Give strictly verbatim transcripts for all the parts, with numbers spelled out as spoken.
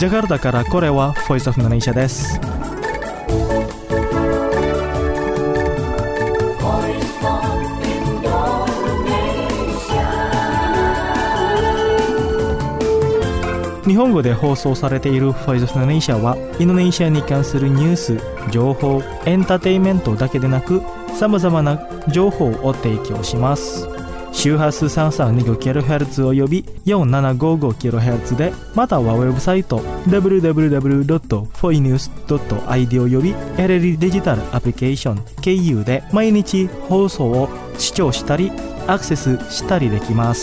ジャカルタからこれは Voice of Indonesia です。日本語で放送されている Voice of Indonesia はインドネシアに関するニュース、情報、エンターテインメントだけでなくさまざまな情報を提供します。周波数 さんさんにごキロヘルツ および よんななごごキロヘルツ で、またはウェブサイト ダブリューダブリューダブリュードットフォイニュースドットアイディー および エルエル デジタルアプリケーション経由で毎日放送を視聴したりアクセスしたりできます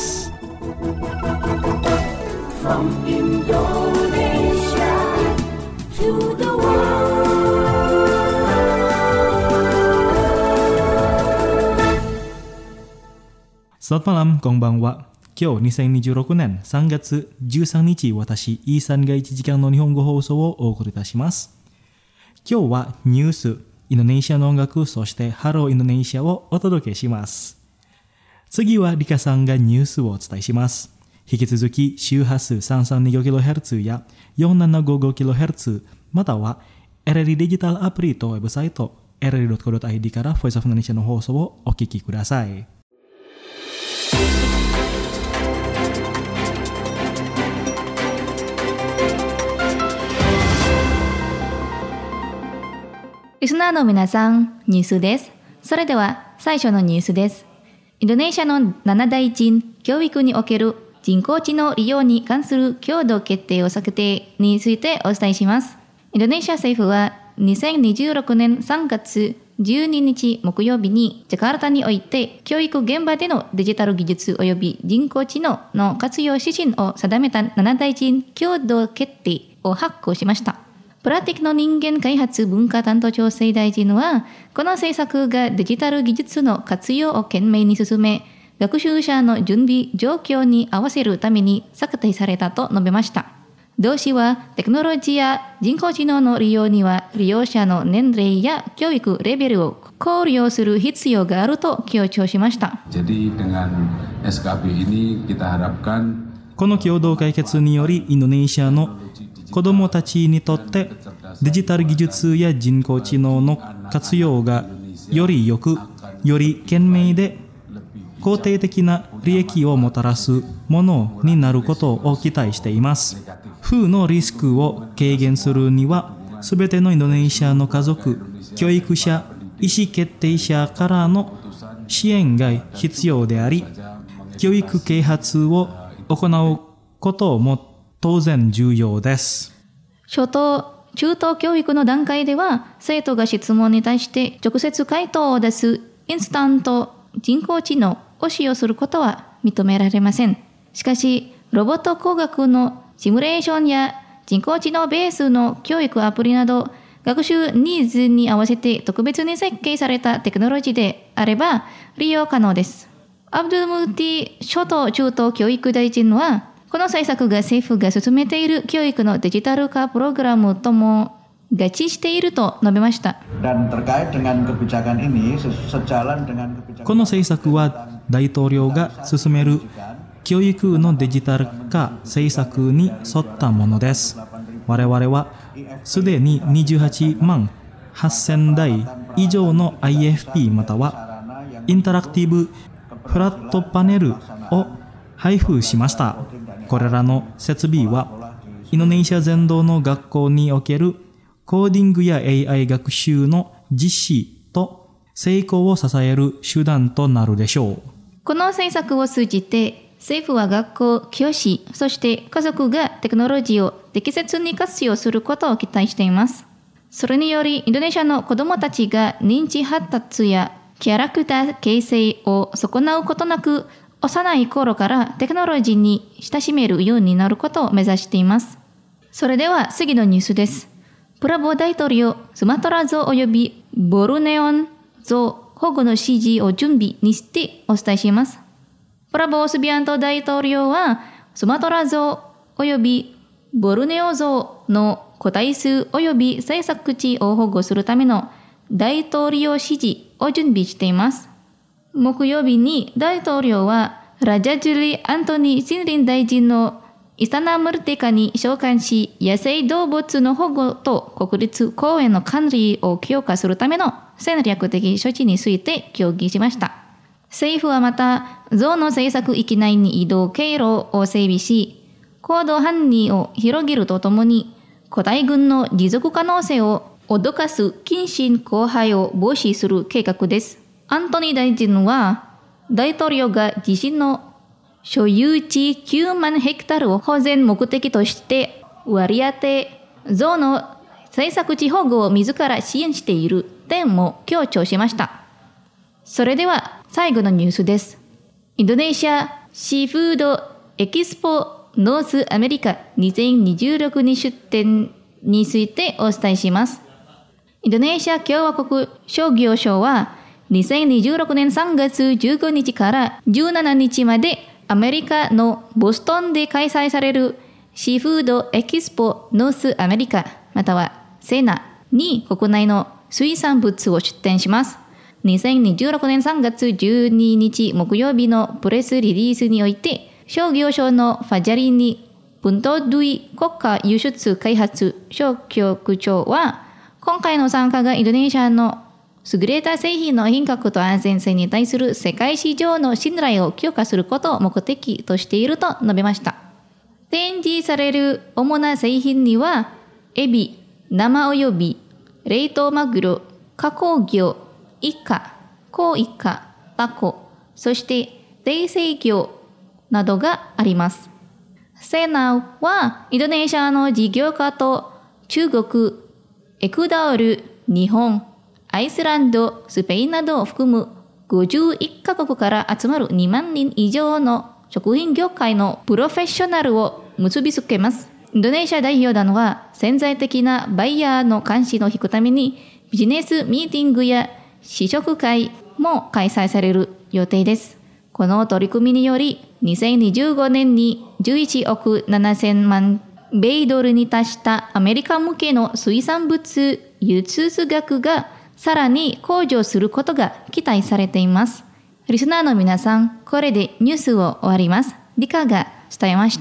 。From Indonesia to the world. Selamat malam, konbanwa. 今日にせんにじゅうろくねんさんがつじゅうさんにち、私イーさんがいちじかんの日本語放送をお送りいたします。今日はニュース、インドネシアの音楽、そしてハローインドネシアをお届けします。次はリカさんがニュースをお伝えします。引き続き周波数 さんさんにごキロヘルツ や よんななごごキロヘルツ または エルエル デジタルアプリとウェブサイト エルエルドットコードットアイディー から Voice of Indonesia の放送をお聞きください。 リスナーの皆さん、ニュースです。それでは最初のニュースです。インドネシアのなな大臣教育における人工知能利用に関する共同決定を策定についてお伝えします。インドネシア政府はにせんにじゅうろくねんさんがつじゅうににち木曜日にジャカルタにおいて教育現場でのデジタル技術及び人工知能の活用指針を定めたなな大臣共同決定を発行しました。プラティックの人間開発文化担当調整大臣は、この政策がデジタル技術の活用を懸命に進め、学習者の準備状況に合わせるために策定されたと述べました。同氏はテクノロジーや人工知能の利用には利用者の年齢や教育レベルを考慮する必要があると強調しました。 この共同解決によりインドネシアの子どもたちにとってデジタル技術や人工知能の活用がより良く、より賢明で肯定的な利益をもたらすものになることを期待しています。負のリスクを軽減するには、すべてのインドネシアの家族、教育者、意思決定者からの支援が必要であり、教育啓発を行うことも当然重要です。 初等、中等教育の段階では、生徒が質問に対して直接回答を出すインスタント人工知能を使用することは認められません。しかし、ロボット工学のシミュレーションや人工知能ベースの教育アプリなど、学習ニーズに合わせて特別に設計されたテクノロジーであれば利用可能です。アブドゥル・ムーティ初等中等教育大臣は、この政策が政府が進めている教育のデジタル化プログラムとも合致していると述べました。 この政策は大統領が進める教育のデジタル化政策に沿ったものです。我々はすでににじゅうはちまんはっせんだい以上の アイエフピー またはインタラクティブフラットパネルを配布しました。これらの設備はインドネシア全土の学校におけるコーディングや エーアイ 学習の実施と成功を支える手段となるでしょう。 この政策を通じて政府は学校、教師、そして家族がテクノロジーを適切に活用することを期待しています。それによりインドネシアの子どもたちが認知発達やキャラクター形成を損なうことなく、幼い頃からテクノロジーに親しめるようになることを目指しています。それでは次のニュースです。プラボー大統領、スマトラゾウ及びボルネオンゾウ保護の指示を準備にしてお伝えします。プラボースビアント大統領は、スマトラゾウ及びボルネオゾウの個体数及び生息地を保護するための大統領指示を準備しています。木曜日に大統領はラジャジュリ・アントニー・シンリン大臣のイスタナムルテカに召喚し、野生動物の保護と国立公園の管理を強化するための戦略的処置について協議しました。政府はまた、象の政策域内に移動経路を整備し、行動範囲を広げるとともに、古代軍の持続可能性を脅かす近親交配を防止する計画です。アントニー大臣は、大統領が自身の所有地きゅうまんヘクタールを保全目的として割り当て、象の政策地保護を自ら支援している点も強調しました。それでは最後のニュースです。インドネシアシーフードエキスポノースアメリカにせんにじゅうろくに出展についてお伝えします。インドネシア共和国商業省はにせんにじゅうろくねんさんがつじゅうごにちからじゅうしちにちまでアメリカのボストンで開催されるシーフードエキスポノースアメリカまたはセナに国内の水産物を出展します。にせんにじゅうろくねんさんがつじゅうににち木曜日のプレスリリースにおいて商業省のファジャリニ・ブントドゥイ国家輸出開発省局長は今回の参加がインドネシアの優れた製品の品格と安全性に対する世界市場の信頼を強化することを目的としていると述べました。展示される主な製品には、エビ、生および冷凍マグロ、加工魚、イカ、コウイカ、タコ、そして冷製魚などがあります。セナはインドネシアの事業家と中国、エクアドル、日本、アイスランド、スペインなどを含むごじゅういっかこくから集まるにまんにん以上の食品業界のプロフェッショナルを結びつけます。インドネシア代表団は潜在的なバイヤーの関心を引くためにビジネスミーティングや試食会も開催される予定です。この取り組みによりにせんにじゅうごねんにじゅういちおくななせんまん米ドルに達したアメリカ向けの水産物輸出額がさらに向上することが期待されています。リスナーの皆さん、これでニュースを終わります。理科が伝えました。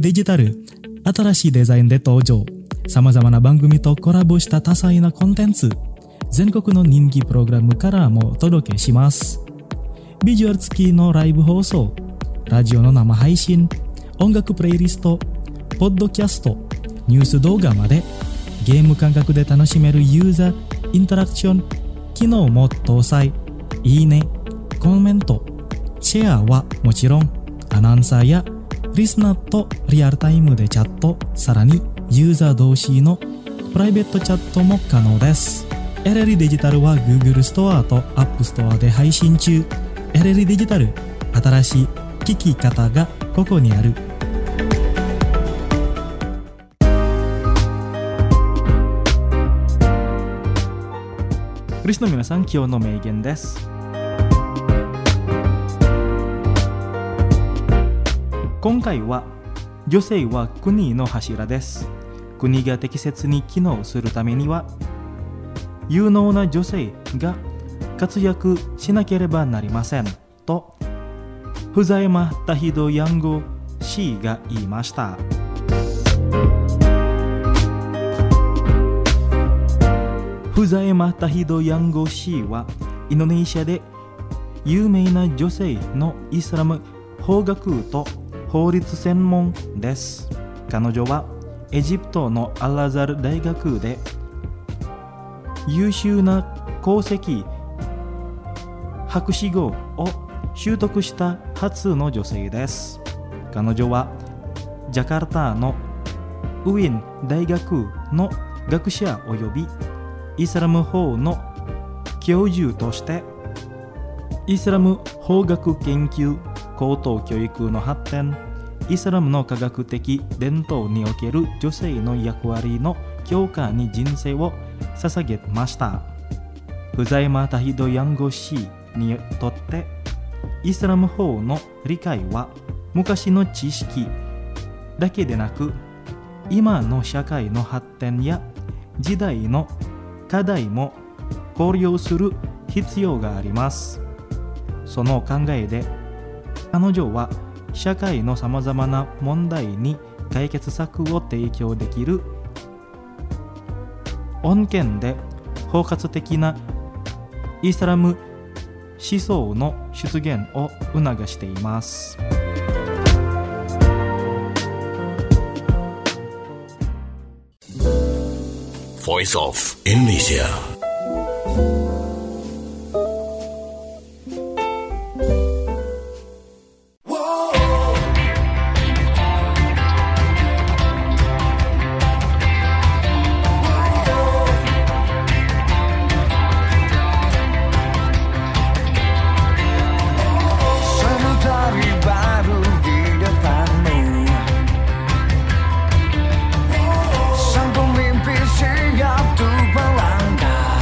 デジタル、新しいデザインで登場。様々な番組とコラボした多彩なコンテンツ。全国の人気プログラムからもお届けします。ビジュアル付きのライブ放送、ラジオの生配信、音楽プレイリスト、ポッドキャスト、ニュース動画までゲーム感覚で楽しめるユーザーインタラクション機能も搭載。いいね、コメント、シェアはもちろん、アナウンサーやリスナーとリアルタイムでチャット、さらにユーザー同士のプライベートチャットも可能です。 エルエル デジタルは Google ストアと App ストアで配信中。 エルエル デジタル、新しい聞き方がここにある。クリスの皆さん、今日の名言です。今回は女性は国の柱です。国が適切に機能するためには有能な女性が活躍しなければなりませんとフザエマ・タヒド・ヤンゴ氏が言いました。フザエマ・タヒド・ヤンゴ氏はインドネシアで有名な女性のイスラム法学と法律専門です。彼女はエジプトのアルアザル大学で優秀な功績博士号を習得した初の女性です。彼女はジャカルタのウィン大学の学者およびイスラム法の教授としてイスラム法学研究、高等教育の発展、イスラムの科学的伝統における女性の役割の強化に人生を捧げました。フザエマ・タヒド・ヤンゴ氏にとってイスラム法の理解は昔の知識だけでなく、今の社会の発展や時代の課題も考慮する必要があります。その考えで彼女は社会のさまざまな問題に解決策を提供できる穏健で包括的なイスラム思想の出現を促しています。 Voice of Indonesia。 Sang pemimpin siap untuk melangkah.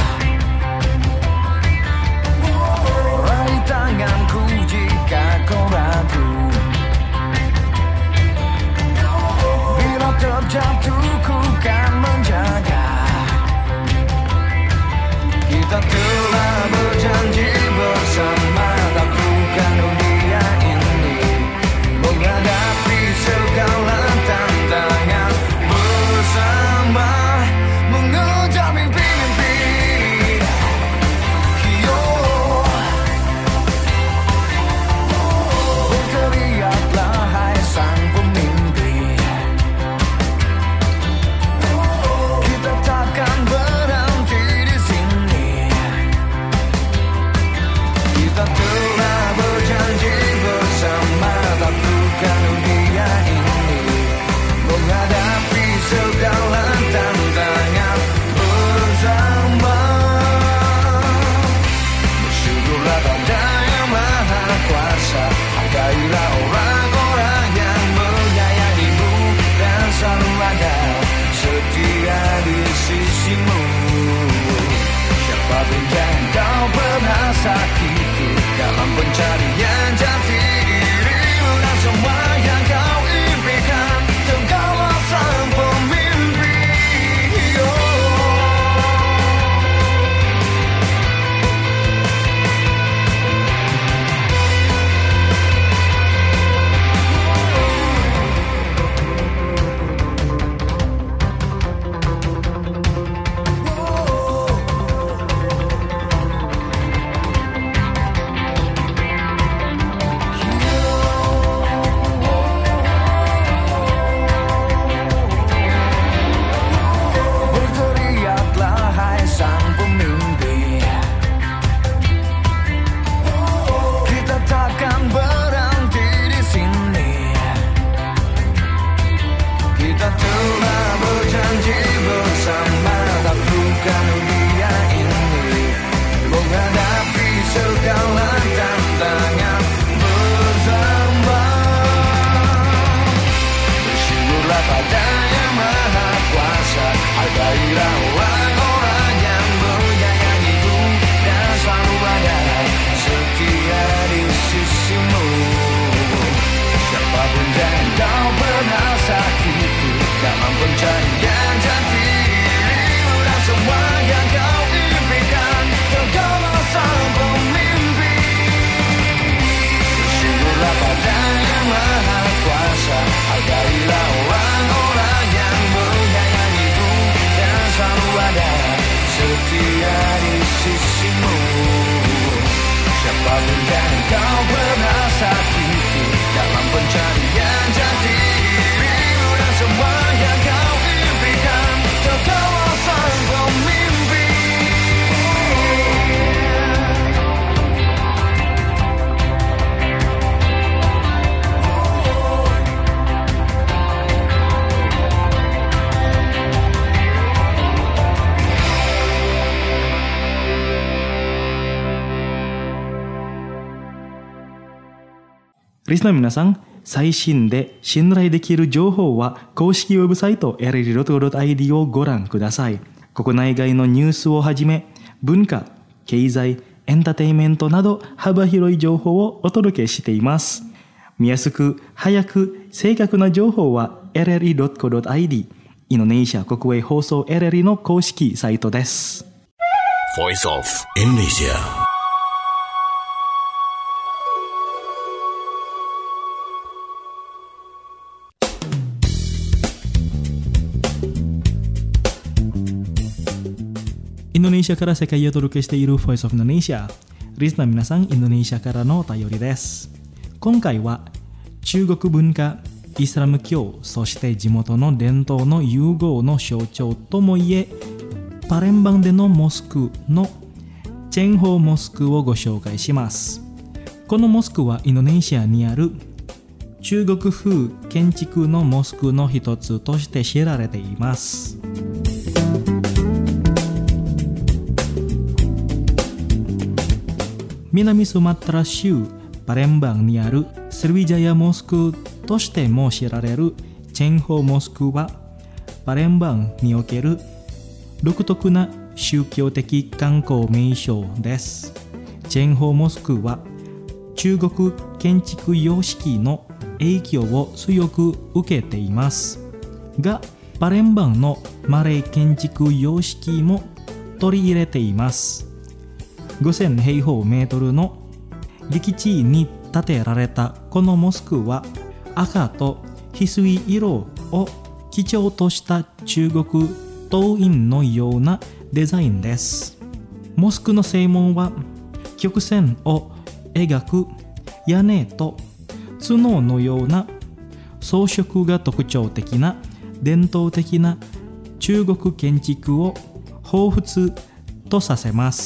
dalam pencarian jati liburan semua yang kau impikan untuk kau sang pemimpi. Bersyukurlah pada Yang Maha Kuasa, hargailah orang-orang yang menyayangimu dan selalu ada setia di sisimu. Siapapun yang kau pernah sakiti dalam pencarian jati liburan semua yang kau impikan untuk kau sang pemimpi. リスナーの皆さん、最新で信頼できる情報は公式ウェブサイト エルエルイードットコムドットアイディー をご覧ください。国内外のニュースをはじめ、文化、経済、エンターテインメントなど幅広い情報をお届けしています。見やすく、早く、正確な情報は エルエルイードットコムドットアイディー インドネシア国営放送 エルエルイー の公式サイトです。 Voice of Indonesia。 インドネシアから世界へお届けしている Voice of Indonesia。リスナー皆さん、インドネシアからのお便りです。今回は中国文化、イスラム教、そして地元の伝統の融合の象徴ともいえ、パレンバンでのモスクのチェンホーモスクをご紹介します。このモスクはインドネシアにある中国風建築のモスクの一つとして知られています。南スマトラ州パレンバンにあるスルビジャヤモスクとしても知られるチェンホーモスクはパレンバンにおける独特な宗教的観光名所です。チェンホーモスクは中国建築様式の影響を強く受けていますが、パレンバンのマレー建築様式も取り入れています。ごせん平方メートルの劇地に建てられたこのモスクは赤と翡翠色を基調とした中国刀院のようなデザインです。モスクの正門は曲線を描く屋根と角のような装飾が特徴的な伝統的な中国建築を彷彿とさせます。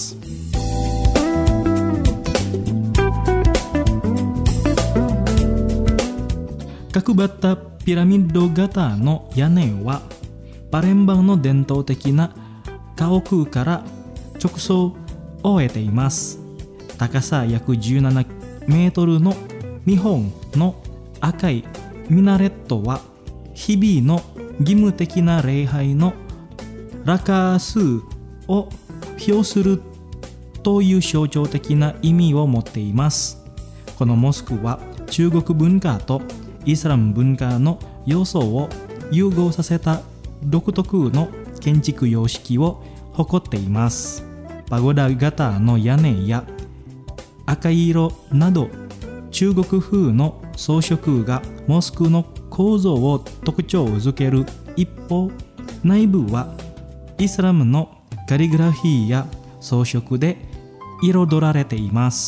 角張ったピラミッド型の屋根はパレンバンの伝統的な家屋から直送を得ています。高さ約じゅうななメートルのにほんの赤いミナレットは日々の義務的な礼拝のラカー数を表するという象徴的な意味を持っています。このモスクは中国文化とイスラム文化の要素を融合させた独特の建築様式を誇っています。パゴダ型の屋根や赤色など中国風の装飾がモスクの構造を特徴づける一方、内部はイスラムのカリグラフィーや装飾で彩られています。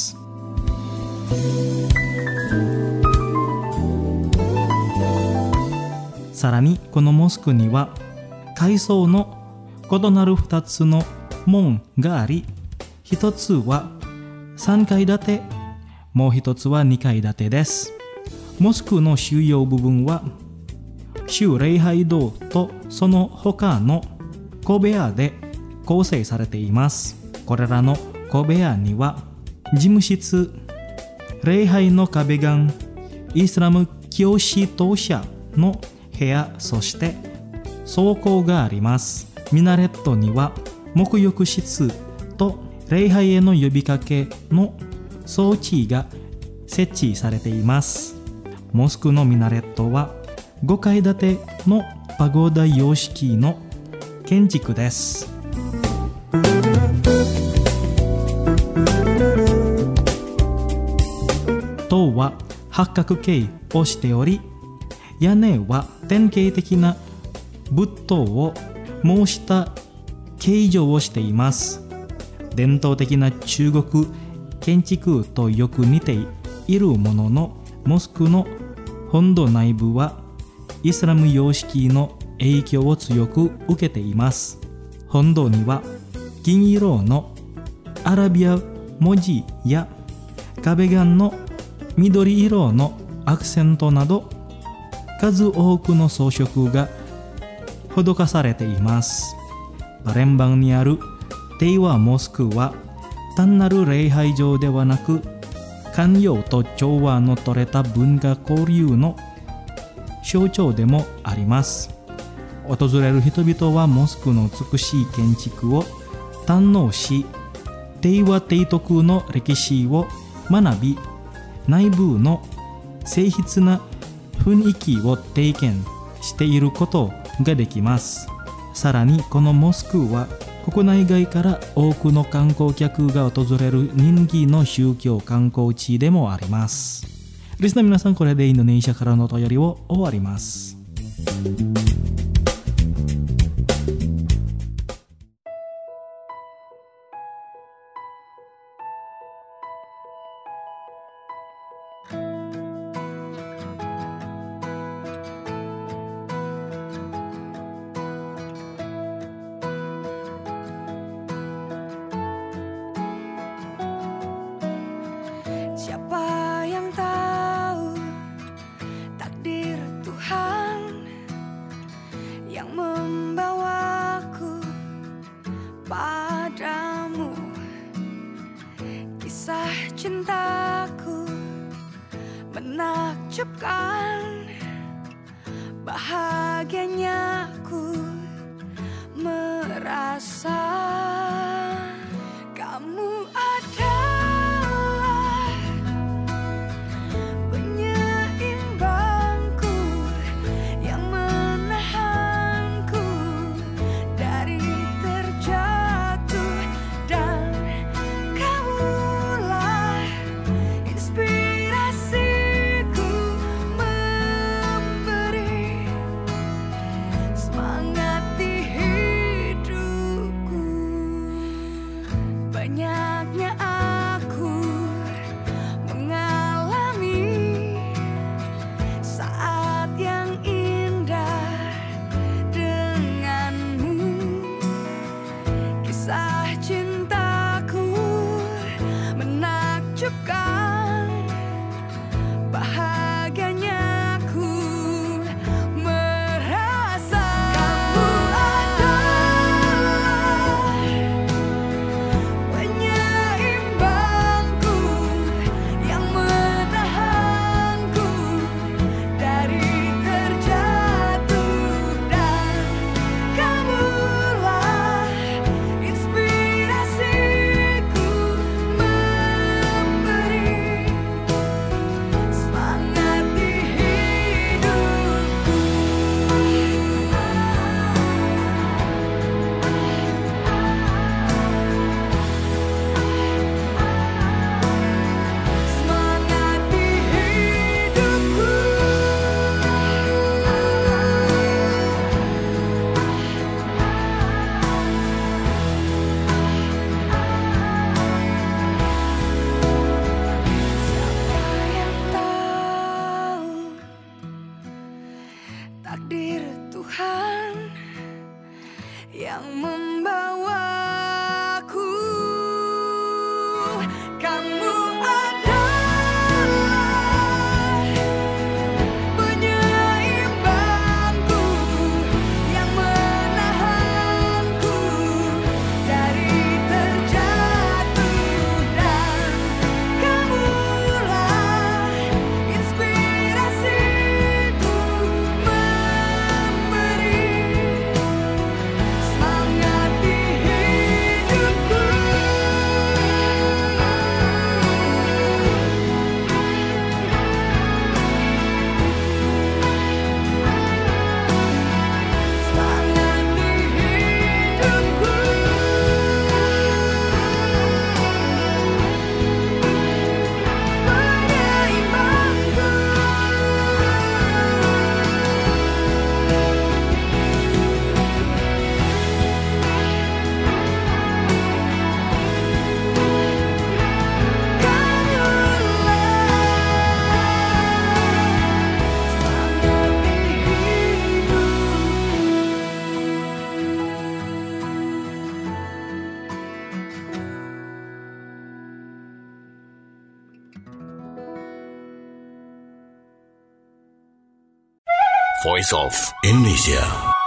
さらにこのモスクには階層の異なるふたつの門があり、一つはさんかい建て、もう一つはにかい建てです。モスクの主要部分は主礼拝堂とその他の小部屋で構成されています。これらの小部屋には事務室、礼拝の壁画、イスラム教師当社の部屋、そして倉庫があります。ミナレットには沐浴室と礼拝への呼びかけの装置が設置されています。モスクのミナレットはごかい建てのパゴダ様式の建築です。塔は八角形をしており、屋根は典型的な仏塔を模した形状をしています。伝統的な中国建築とよく似ているものの、モスクの本堂内部はイスラム様式の影響を強く受けています。本堂には銀色のアラビア文字や壁画の緑色のアクセントなど、数多くの装飾が施されています。パレンバンにあるテイワモスクは単なる礼拝場ではなく、寛容と調和の取れた文化交流の象徴でもあります。訪れる人々はモスクの美しい建築を堪能し、テイワ提督の歴史を学び、内部の静筆な雰囲気を体験していることができます。さらにこのモスクは国内外から多くの観光客が訪れる人気の宗教観光地でもあります。リスナーの皆さん、これでインドネシアからのお便りを終わります。 Siapa yang tahu takdir Tuhan yang membawaku padamu. Kisah cintaku menakjubkan, bahagianya ku merasa kamu adalah penyeimbangku yang menahanku dari terjatuh, dan kamulah inspirasiku memberi semangat di hidupku. Banyaknya aku mengalami saat yang indah denganmu. Kisah cintaku menakjubkan, bahagianya ku merasa kamu adalah penyeimbangku yang menahanku dari terjatuh, dan kamulah inspirasiku memberi semangat di hidupku. Semangat di hidupku. Siapa yang tahu takdir Tuhan yang membawaku. Kamu adalah penyeimbangku yang menahanku dari terjatuh, dan kamulah inspirasiku memberi semangat Voice of Indonesia.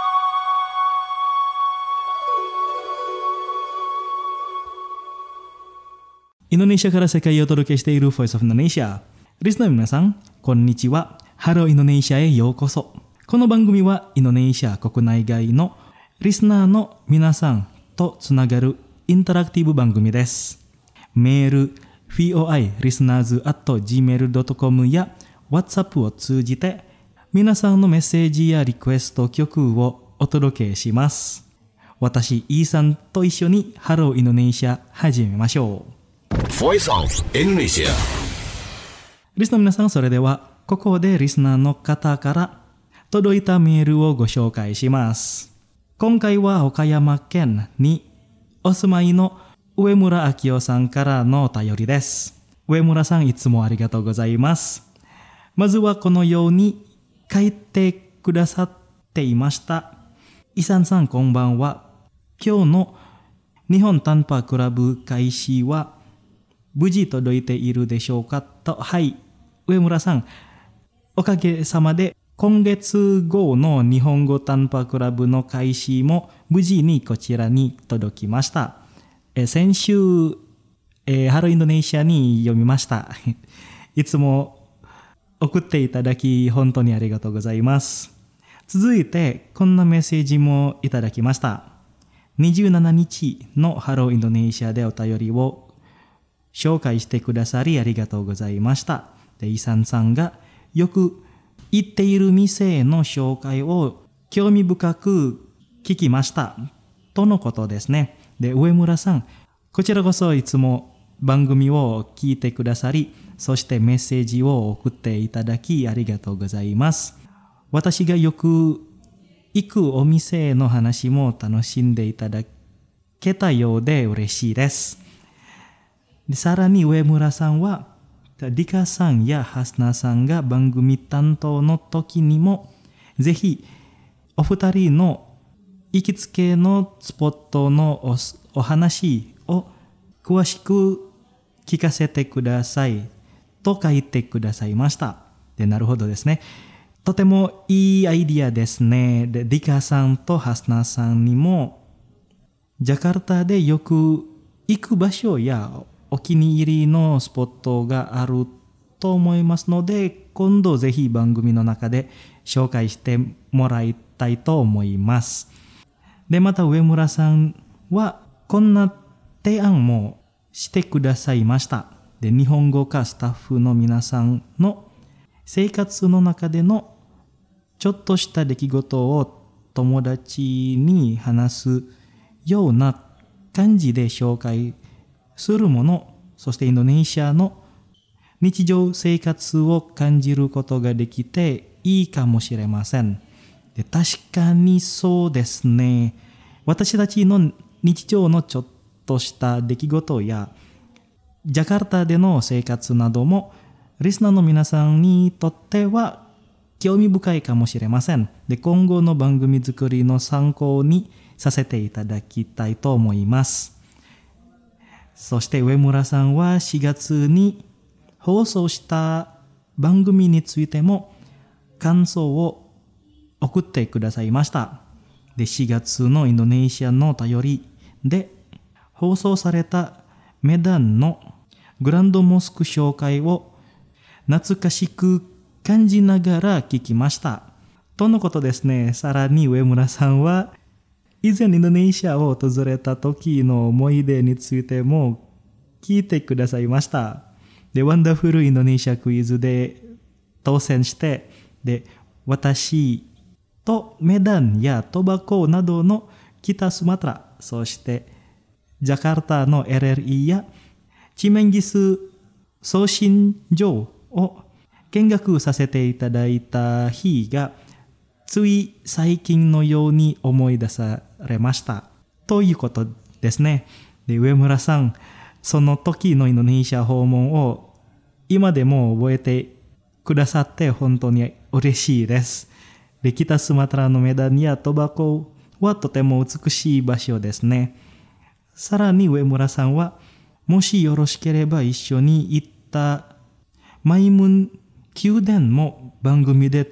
Indonesia から世界をお届けしている Voice of Indonesia。リスナーの皆さん、こんにちは。ハローインドネシアへようこそ。この番組はインドネシア国内外のリスナーの皆さんとつながるインタラクティブ番組です。メール、フィーオーアイ リスナーズ アット ジーメール ドットコム や WhatsApp を通じて皆さんのメッセージやリクエスト曲をお届けします。私、イーさんと一緒にハローインドネシア始めましょう。 Voice of Indonesia. リスナーの皆さん、それではここでリスナーの方から届いたメールをご紹介します。今回は岡山県にお住まいの上村明夫さんからのお便りです。上村さん、いつもありがとうございます。まずはこのように書いてくださっていました。イさんさん、こんばんは。今日の日本短波クラブ開始は無事届いているでしょうかと。はい、上村さん、おかげさまで今月号の日本語短波クラブの開始も無事にこちらに届きました。え先週、えー、ハローインドネシアに読みました。いつも送っていただき本当にありがとうございます。続いてこんなメッセージもいただきました。にじゅうしちにちのハローインドネシアでお便りを紹介してくださりありがとうございました。で、イさんさんがよく行っている店の紹介を興味深く聞きましたとのことですね。で、上村さん、こちらこそいつも番組を聞いてくださり、そしてメッセージを送っていただきありがとうございます。私がよく行くお店の話も楽しんでいただけたようで嬉しいです。で、さらに上村さんはリカさんやハスナさんが番組担当の時にもぜひお二人の行きつけのスポットの お, お話を詳しく聞かせてくださいと書いてくださいました。で、なるほどですね。とてもいいアイディアですね。で、リカさんとハスナさんにもジャカルタでよく行く場所やお気に入りのスポットがあると思いますので、今度ぜひ番組の中で紹介してもらいたいと思います。で、また上村さんはこんな提案もしてくださいました。で、日本語科スタッフの皆さんの生活の中でのちょっとした出来事を友達に話すような感じで紹介するもの、そしてインドネシアの日常生活を感じることができていいかもしれません。で、確かにそうですね。私たちの日常のちょっとした出来事やジャカルタでの生活などもリスナーの皆さんにとっては興味深いかもしれません。で、今後の番組作りの参考にさせていただきたいと思います。そして上村さんはしがつに放送した番組についても感想を送ってくださいました。で、しがつのインドネシアの便りで放送されたメダンのグランドモスク紹介を懐かしく感じながら聞きました。とのことですね。さらに上村さんは以前インドネシアを訪れた時の思い出についても聞いてくださいました。で、ワンダフルインドネシアクイズで当選して、で、私とメダンやトバコなどの北スマトラ、そしてジャカルタの エルエルイー やチメンギス送信所を見学させていただいた日がつい最近のように思い出されましたということですね。で、上村さん、その時のインドネシア訪問を今でも覚えてくださって本当に嬉しいです。で、北スマトラのメダンやトバコはとても美しい場所ですね。さらに上村さんはもしよろしければ一緒に行ったマイムン宮殿も番組で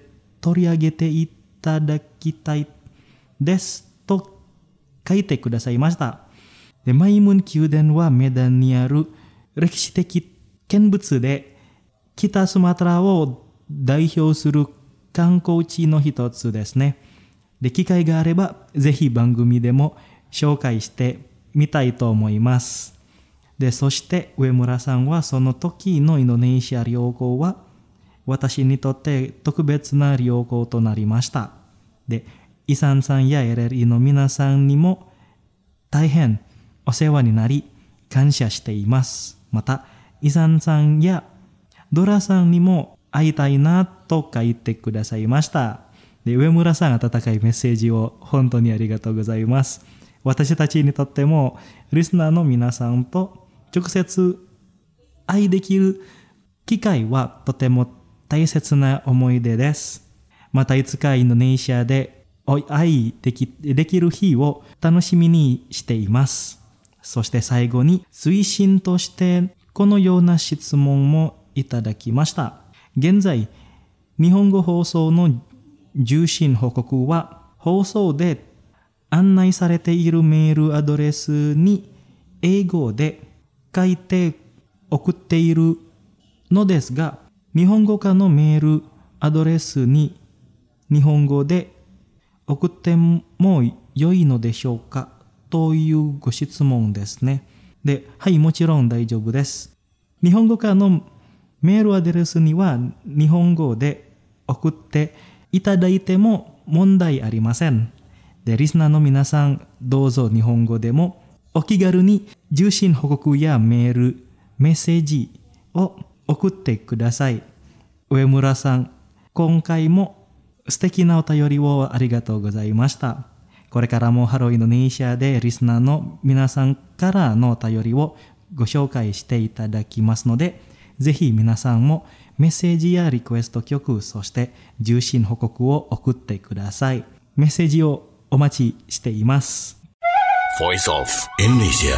取り上げていただきたいですと書いてくださいました。で、マイムン宮殿はメダンにある歴史的見物で、北スマトラを代表する観光地の一つですね。で、機会があればぜひ番組でも紹介してみたいと思います。で、そして上村さんはその時のインドネシア旅行は私にとって特別な旅行となりました。で、イサンさんや エルエルイー の皆さんにも大変お世話になり感謝しています。また、イサンさんやドラさんにも会いたいなと書いてくださいました。で、上村さん、温かいメッセージを本当にありがとうございます。私たちにとってもリスナーの皆さんと直接会いできる機会はとても大切な思い出です。またいつかインドネシアでお会いでき、できる日を楽しみにしています。そして最後に推進としてこのような質問もいただきました。現在、日本語放送の受信報告は放送で案内されているメールアドレスに英語で書いて送っているのですが、日本語化のメールアドレスに日本語で送っても良いのでしょうかというご質問ですね。で、はい、もちろん大丈夫です。日本語化のメールアドレスには日本語で送っていただいても問題ありません。で、リスナーの皆さん、どうぞ日本語でもお気軽に受信報告やメール、メッセージを送ってください。上村さん、今回も素敵なお便りをありがとうございました。これからもハローインドネシアでリスナーの皆さんからのお便りをご紹介していただきますので、ぜひ皆さんもメッセージやリクエスト曲、そして受信報告を送ってください。メッセージをお待ちしています。 Voice of Indonesia.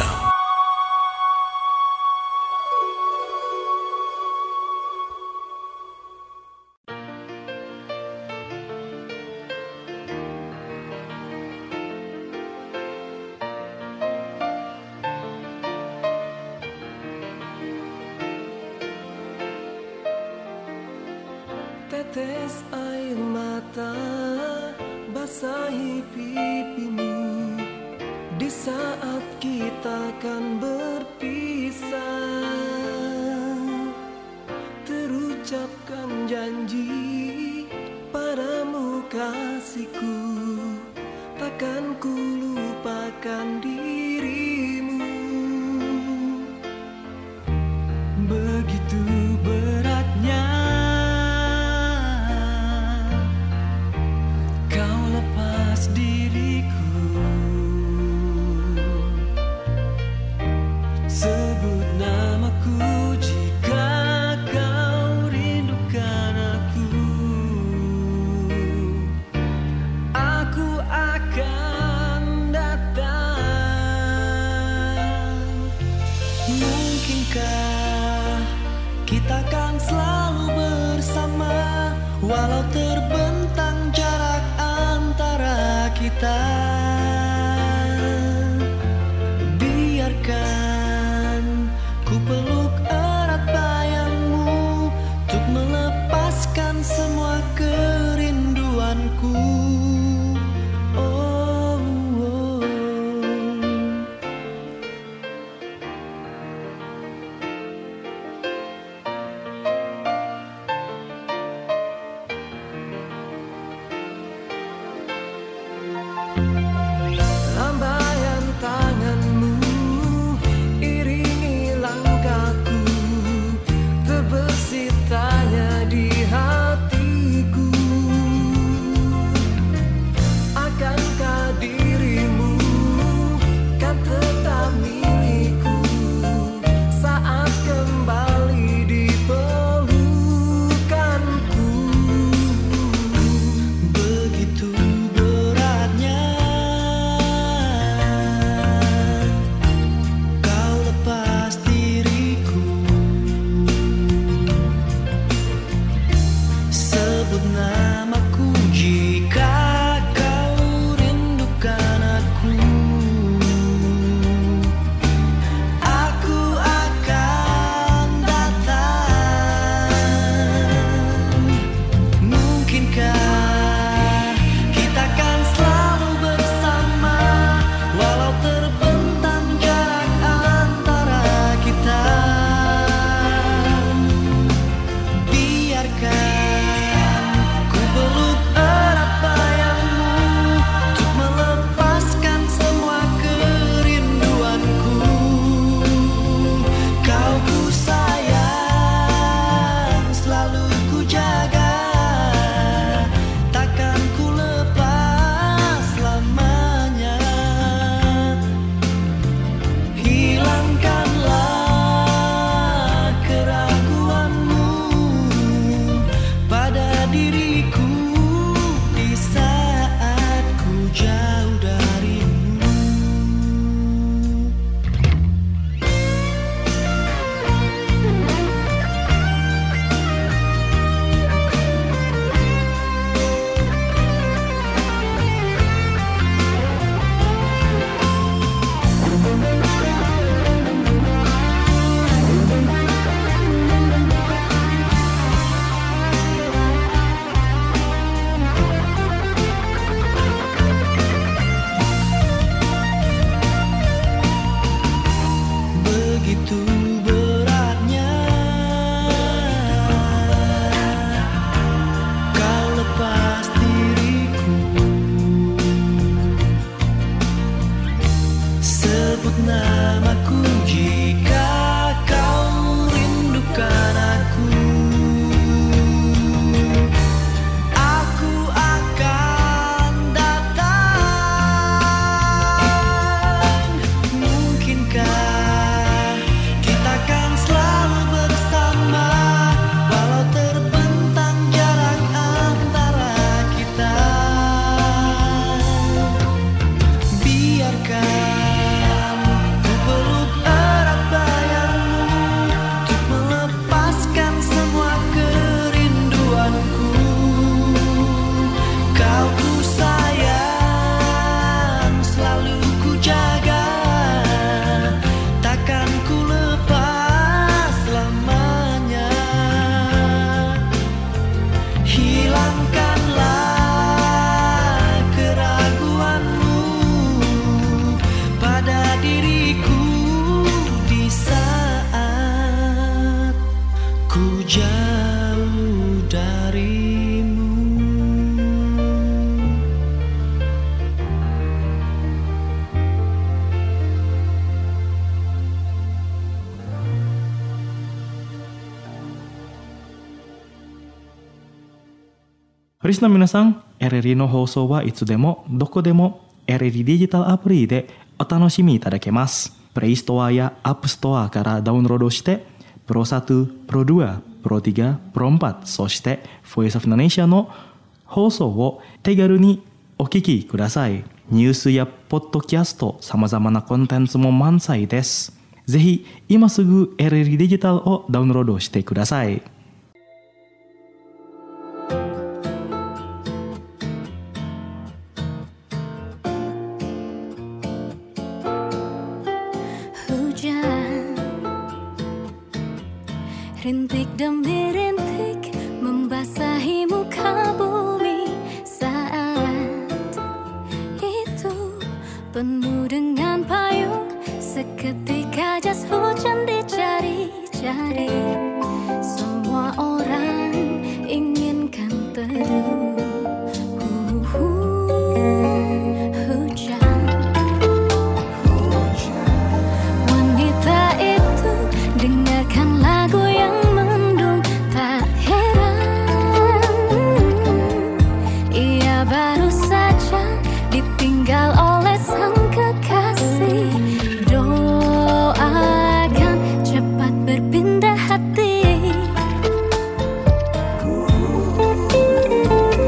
Tetes air mata basahi pipimu di saat kita akan berpisah. Terucapkan janji padamu kasihku, takkan ku lupakan dirimu. Begitu beratnya sebut namaku jika kau rindukan aku. Aku akan datang. Mungkinkah kita akan selalu bersama walau terbentang jarak antara kita. Biarkan ku peluk erat bayangmu untuk melepaskan semua kerinduanku. Oh, oh. sebut namaku jika kau rindukan aku. Aku akan datang. Mungkinkah kita kan selalu bersama, walau terbentang jarak antara kita. Biarkan ku peluk erat bayangmu untuk melepaskan semua kerinduanku. Kau ku sayang, selalu ku jaga, takkan ku lepas selamanya. Hilangkanlah keraguanmu pada diriku di saat ku jauh darimu. Risna minasan,エルエル の放送はいつでもどこでも エルエル デジタルアプリでお楽しみいただけます。プレイストアやアップストアからダウンロードして、プロワン、プロツー、プロスリー、プロフォー、そして Voice of Indonesia の放送を手軽にお聞きください。ニュースやポッドキャスト、様々なコンテンツも満載です。ぜひ今すぐ エルエル デジタルをダウンロードしてください。 Hujan, rintik demi rintik membasahi muka bumi. Saat itu penuh dengan payung, seketika jas hujan dicari-cari. Semua orang inginkan teduh. Hujan, wanita itu dengarkan lagu yang mendung. Tak heran, ia baru saja ditinggal oleh sang kekasih. Doakan cepat berpindah hati.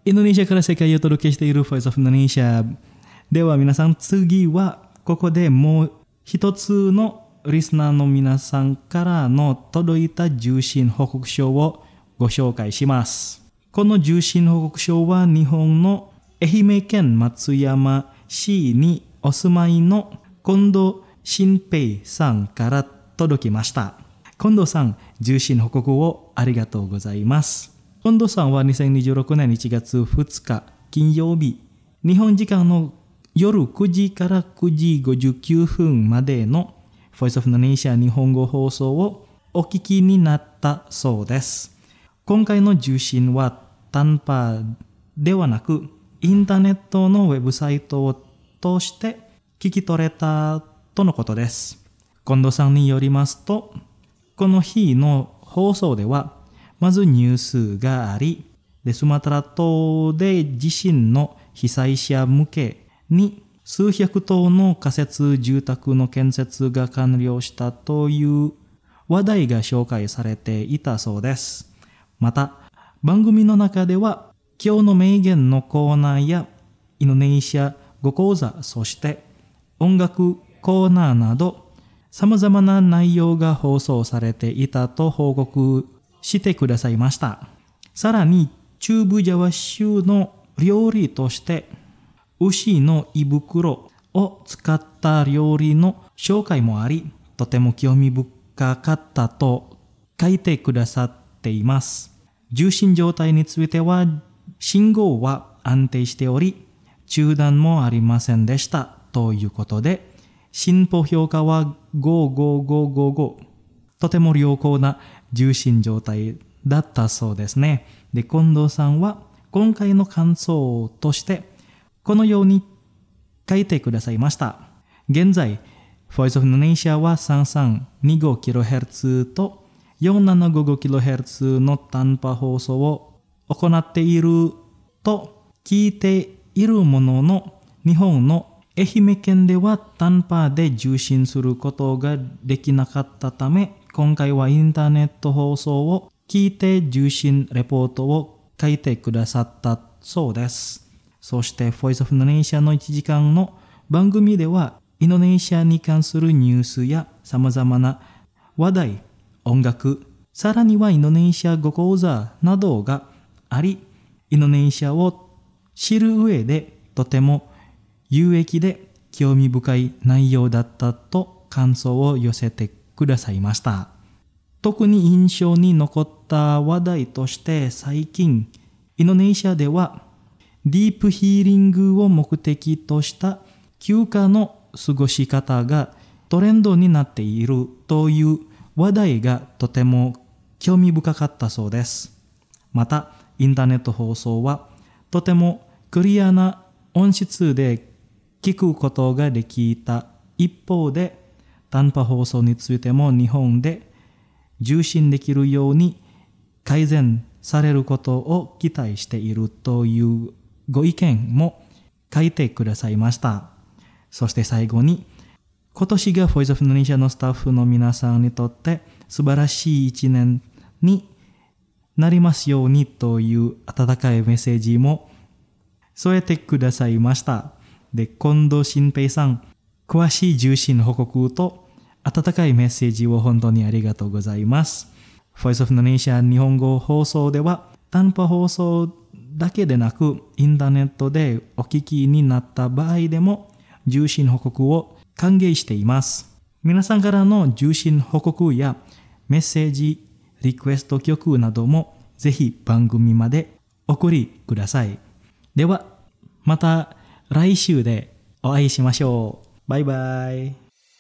インドネシアから世界をお届けしている Voice of Indonesia では皆さん、次はここでもう一つのリスナーの皆さんからの届いた受信報告書をご紹介します。この受信報告書は日本の愛媛県松山市にお住まいの近藤新平さんから届きました。近藤さん、受信報告をありがとうございます。近藤さんはにせんにじゅうろくねんいちがつふつか金曜日、日本時間の夜くじからくじごじゅうきゅうふんまでの Voice of Indonesia 日本語放送をお聞きになったそうです。今回の受信は短波ではなく、インターネットのウェブサイトを通して聞き取れたとのことです。近藤さんによりますと、この日の放送では、まずニュースがあり、でスマトラ島で地震の被災者向けに数百棟の仮設住宅の建設が完了したという話題が紹介されていたそうです。また、番組の中では、今日の名言のコーナーやインドネシア語講座、そして音楽コーナーなど、様々な内容が放送されていたと報告してくださいました。さらに、中部ジャワ州の料理として、牛の胃袋を使った料理の紹介もあり、とても興味深かったと書いてくださっています。受信状態については、信号は安定しており、中断もありませんでしたということで、進歩評価はごごごごご。とても良好な受信状態だったそうですね。で、近藤さんは今回の感想として、このように書いてくださいました。現在、Voice of Indonesia は さんさんにごキロヘルツ と よんななごごキロヘルツ の短波放送を行っていると聞いているものの、日本の愛媛県では短波で受信することができなかったため、今回はインターネット放送を聞いて受信レポートを書いてくださったそうです。そして Voice of Indonesia のいちじかんの番組では、インドネシアに関するニュースや様々な話題、音楽、さらにはインドネシア語講座などがあり、インドネシアを知る上でとても有益で興味深い内容だったと感想を寄せてくださいました。特に印象に残った話題として、最近インドネシアではディープヒーリングを目的とした休暇の過ごし方がトレンドになっているという話題がとても興味深かったそうです。また、インターネット放送はとてもクリアな音質で聞くことができた一方で、短波放送についても日本で受信できるように改善されることを期待しているというご意見も書いてくださいました。そして最後に、今年が Voice of Indonesia のスタッフの皆さんにとって素晴らしい一年になりますようにという温かいメッセージも添えてくださいました。で、近藤新平さん、詳しい受信報告と温かいメッセージを本当にありがとうございます。Voice of Indonesia 日本語放送では、短波放送だけでなく、インターネットでお聞きになった場合でも、受信報告を歓迎しています。皆さんからの受信報告やメッセージ、リクエスト曲などもぜひ番組まで送りください。では、また来週でお会いしましょう。バイバイ。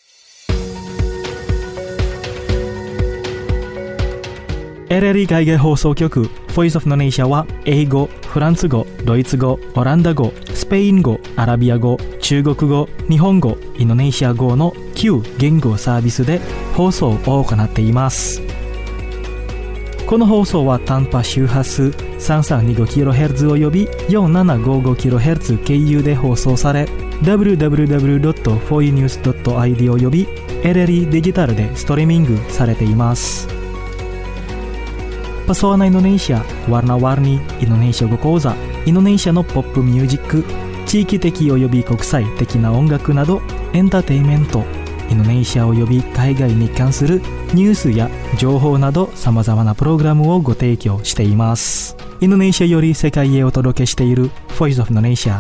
エルエルイー 海外放送局 Voice of Indonesia は英語、フランス語、ドイツ語、オランダ語、スペイン語、アラビア語、中国語、日本語、インドネシア語のきゅう言語サービスで放送を行っています。この放送は短波周波数 さんさんにごキロヘルツ および よんななごごキロヘルツ 経由で放送され、ダブリューダブリューダブリュードットフォーイーニュースドットアイディー および エルエルイー デジタルでストリーミングされています。Pesona Indonesia, warna-warni Indonesia Go Koza インドネシアのポップミュージック、地域的及び国際的な音楽などエンターテインメント、インドネシア及び海外に関するニュースや情報など様々なプログラムをご提供しています。インドネシアより世界へお届けしている Voice of Indonesia。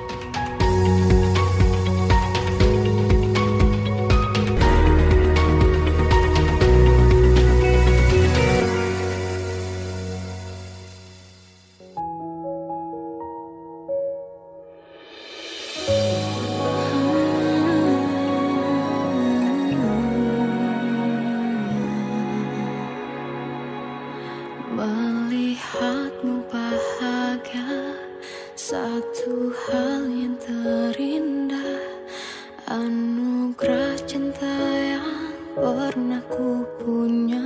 Melihatmu bahagia, satu hal yang terindah, anugerah cinta yang pernah ku punya.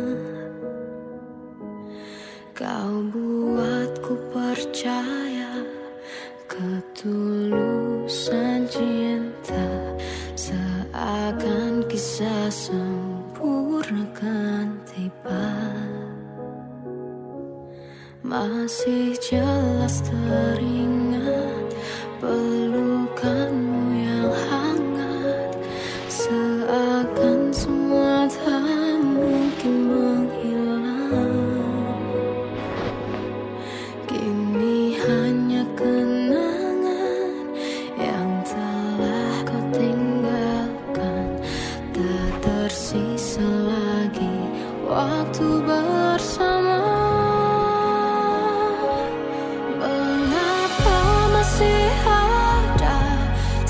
Kau buatku percaya ketulusan cinta, seakan kisah sempurna kan tiba. Masih jelas teringat pelukanmu yang hangat, seakan semua tak mungkin menghilang. Kini hanya kenangan yang telah kau tinggalkan, tak tersisa lagi waktu bersama. Masih ada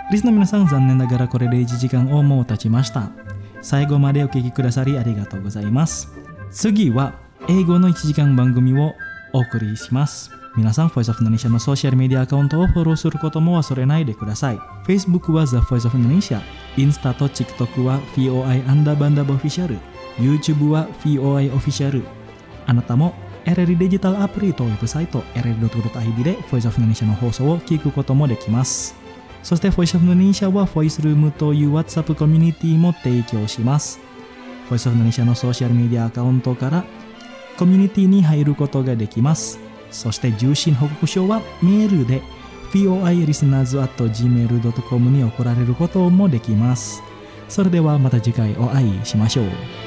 リスの皆さん、残念ながらこれでいちじかんをもう経ちました。最後までお聞きくださりありがとうございます。次は英語のいちじかん番組をお送りします。皆さん、Voice of Indonesia のソーシャルメディアアカウントをフォローすることも忘れないでください。Facebook は The Voice of Indonesia、インスタと TikTok は ブイオーアイ アンダーバンダーバーオフィシャル、YouTube は ブイオーアイ オフィシャル。あなたも エルエル デジタルアプリとウェブサイト エルエルドットコムドットアイディー で Voice of Indonesia の放送を聞くこともできます。そして Voice of Indonesia は Voice Room という WhatsApp コミュニティも提供します。Voice of Indonesia のソーシャルメディアアカウントからコミュニティに入ることができます。そして受信報告書はメールで ブイオーアイ リスナーズ アット ジーメール ドット コム に送られることもできます。それではまた次回お会いしましょう。